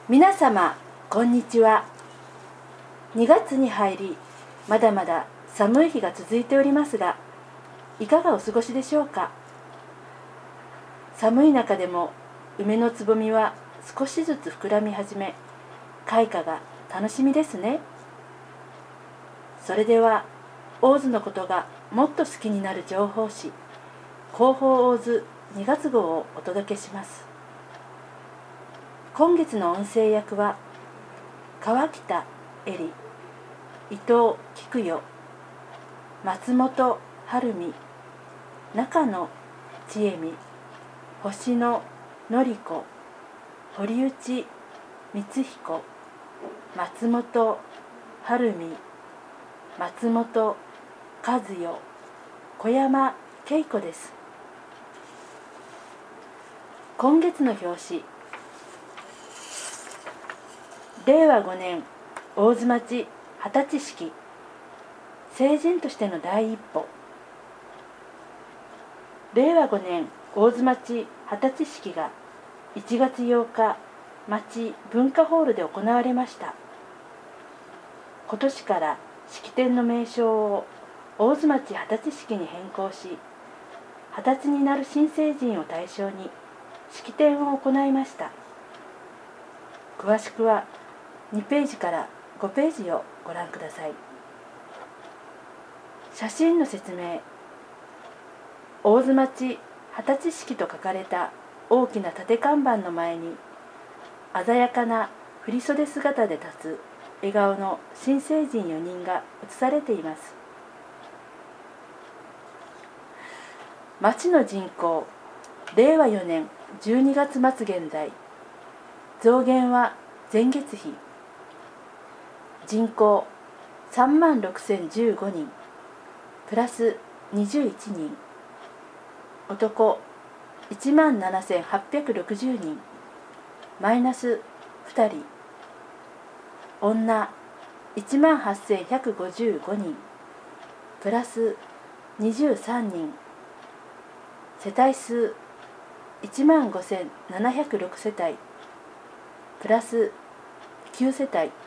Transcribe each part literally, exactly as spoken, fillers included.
皆様こんにちは。にがつに入り、まだまだ寒い日が続いておりますが、いかがお過ごしでしょうか。寒い中でも梅のつぼみは少しずつ膨らみ始め、開花が楽しみですね。それでは大津のことがもっと好きになる情報誌、広報大津にがつ号をお届けします。今月の音声役は川北恵里、伊藤菊代、松本晴美、中野千恵美、星野典子、堀内光彦、松本晴美、松本和代、小山恵子です。今月の表紙、れいわごねん大津町二十歳式、成人としての第一歩。れいわごねん大津町二十歳式がいちがつようか町文化ホールで行われました。今年から式典の名称を大津町二十歳式に変更し、二十歳になる新成人を対象に式典を行いました。詳しくはにページからごページをご覧ください。写真の説明。大津町二十歳式と書かれた大きな縦看板の前に、鮮やかな振袖姿で立つ笑顔の新成人よにんが写されています。町の人口、れいわよねんじゅうにがつまつ現在、増減は前月比。人口さんまんろくせんじゅうごにん、プラスにじゅういちにん。男いちまんななせんはっぴゃくろくじゅうにん、マイナスふたり。女いちまんはっせんひゃくごじゅうごにん、プラスにじゅうさんにん。世帯数いちまんごせんななひゃくろくせたい、プラスきゅうせたい。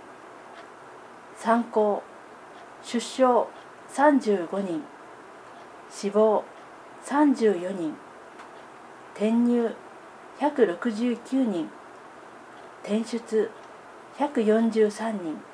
参考、出生さんじゅうごにん、死亡さんじゅうよにん、転入ひゃくろくじゅうきゅうにん、転出ひゃくよんじゅうさんにん。